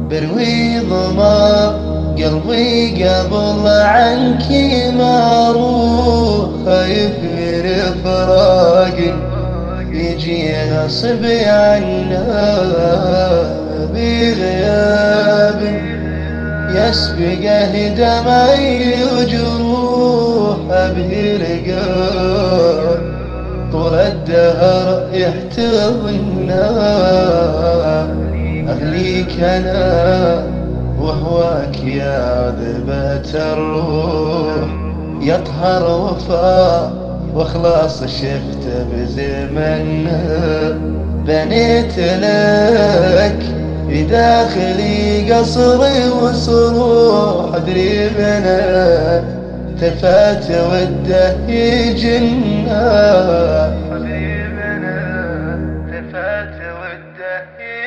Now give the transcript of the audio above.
بروي ظما قلبي قبل عنك ما اروح، خايف من فراقي يجي نصب عنا بغياب يسبقه دمعي وجروح بهرقان طول الدهر يحتضنا. أهليك أنا وهواك يا ذبة الروح، يطهر وفاء واخلاص شفت بزمننا. بنيت لك بداخلي قصري وصروح، أدري بنا تفات وده يجنا، حبيبنا تفات وده